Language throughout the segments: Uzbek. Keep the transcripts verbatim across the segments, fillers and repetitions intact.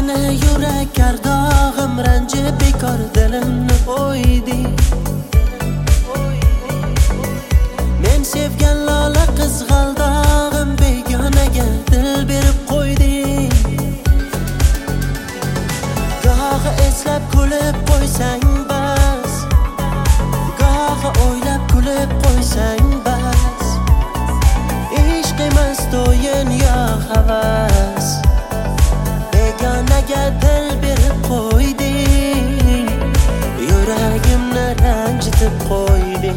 seni yurak kardog'im ranjib bekor dilimni o'ydi. Men sevgan lola qizg'aldog'im begonaga dil berib qo'ydi. Gohi eslab kulib qo'ysang bas, gohi o'ylab kulib qo'ysang bas. Ishq emas to'yin yo havas, begonaga dil berib qo'yding, yuragimni ranjitib qo'yding.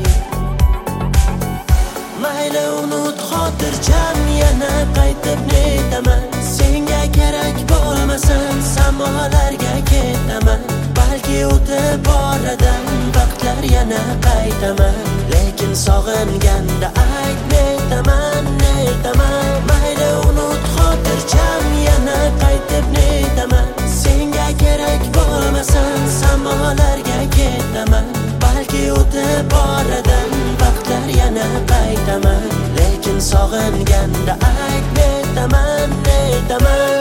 Mayli unut xotirjam, yana qaytib netaman. Senga kerak bo'lmasam samolarga ketaman. Balki o'tib boradan vaqtlar yana qaytaman. Lekin sog'inganda ayt netaman, netaman. Mayli unut xotirjam, yana qaytib netaman. Senga kerak bo'lmasam samolarga ketaman. Balki o'tib boradan vaqtlar yana qaytaman. Lekin sog'inganda ayt netaman, netaman.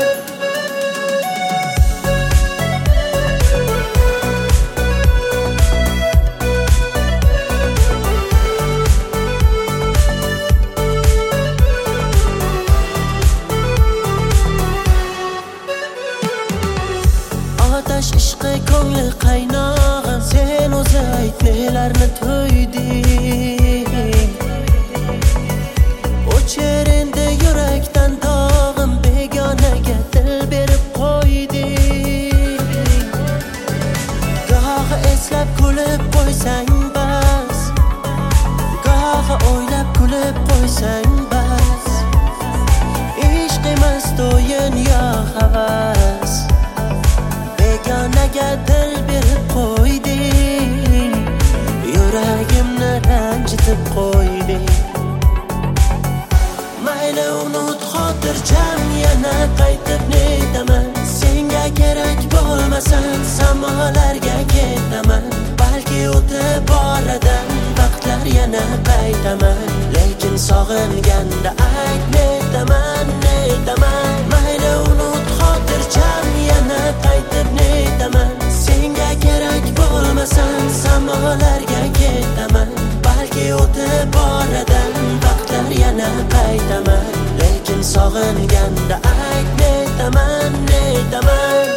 Otash ishqi ko'ngli qaynog'im, sen o'zi ayt nelarni to'yding. O'chir endi yurakdan dog'im, begonaga dil berib qo'yding. Gohi eslab kulib qo'ysang bas, gohi o'ylab kulib qo'ysang bas. Ishq emas to'yin yo havas, begonaga dil berib qo'yding, yuragimni ranjitib qo'yding. Mayli unut xotirjam, yana qaytib netaman. Senga kerak bo'lmasam samolarga ketaman. Balki o'tib boradan vaqtlar yana qaytaman. Lekin sog'inganda ayt netaman, netaman. Mayli unut xotirjam, yana qaytib netaman. Senga kerak bo'lmasam samolarga ketaman. Balki o'tib boradan vaqtlar yana qaytaman. Lekin sog'inganda ayt netaman, netaman.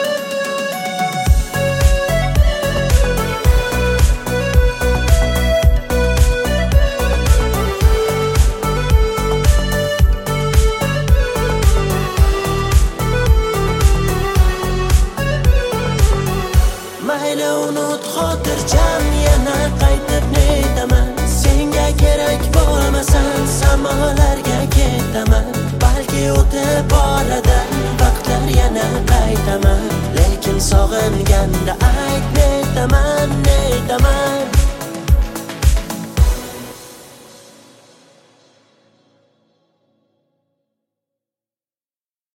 Mayli unut xotirjam, yana qaytib netaman. Senga kerak bo'lmasam samolarga ketaman. Balki o'tib boradan vaqtlar yana qaytaman. Lekin sog'inganda